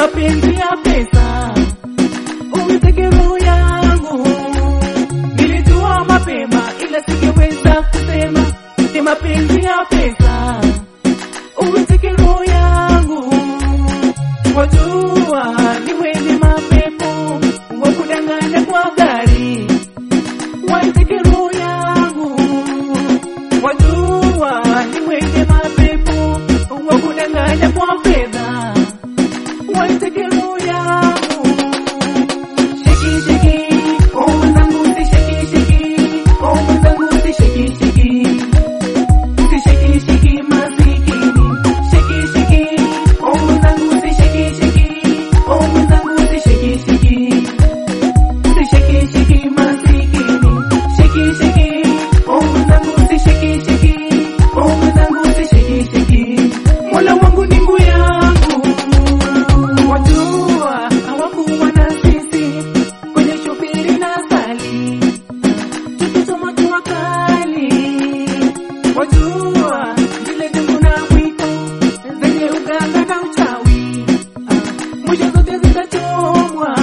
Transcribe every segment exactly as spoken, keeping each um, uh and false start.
mapenzi ya pesa, uiteke roho yangu. Nilijua mapema ila singeweza kusema, ni mapenzi ya pesa, uiteke roho yangu. Wajua ni wenye mapepo wa kudanganya kwa gari, waiteke roho yangu. Wajua ni wenye mapepo wa kudanganya kwa fedha, waiteke roho yangu. Shiki shiki, oh mwenzangu si shiki shiki, oh mwenzangu si shiki shiki, si shiki shiki masikini. Shiki shiki, oh mwenzangu si shiki shiki, oh mwenzangu si shiki shiki, si shiki shiki masikini. Shiki shiki, oh mwenzangu si shiki shiki, oh mwenzangu si shiki shiki. Mola wangu ni nguvu yangu. Wajua hawakuwa na sisi kwenye shubiri na sali, tukisoma tu wakali. Wajua zile jungu na wito zenye uganga na uchawi, mwisho zote zitachomwa.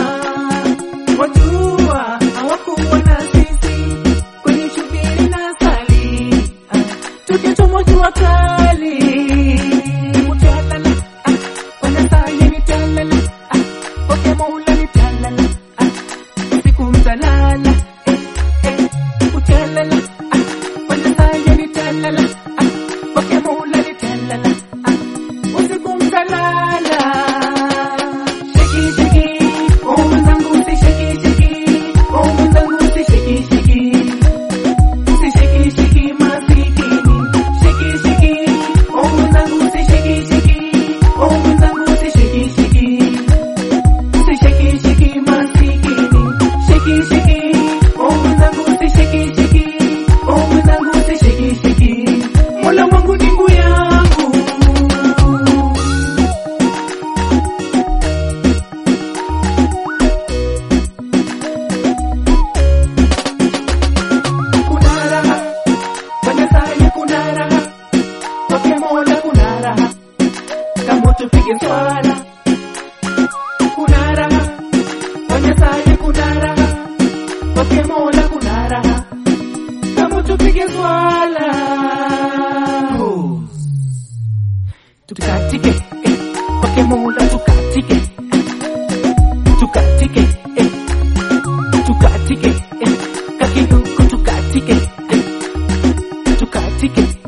Wajua hawakuwa na sisi kwenye shubiri na sali, tukisoma tu wakali. Utalala, ah, wanasaye ni talala, ah, oke Mola ni talala, ah, usiku mtalala, eh, eh, utalala, ah, wanasaye ni talala, ah, oke Mola ni talala, ah, usiku mtalala. Shiki shiki, oh mwenzangu si shiki shiki, oh mwenzangu si shiki shiki, si shiki shiki masikini. Shiki shiki, oh mwenzangu si shiki shiki, oh mwenzangu si shiki shiki, si shiki shiki masikini. Shiki shiki, oh mwenzangu si shiki shiki, oh mwenzangu si shiki shiki. Mola wangu ni nguvu yangu. Kuna raha kwenye saya, kuna raha kwake Mola, kuna raha kama tupige swala. Kuna raha kwenye saya, kuna raha kwake Mola, kuna raha kama tupige swala. Tukatike eh, kwake Mola tukatike, tukatike eh, tukatike eh, kakiduku tukatike eh, tukatike.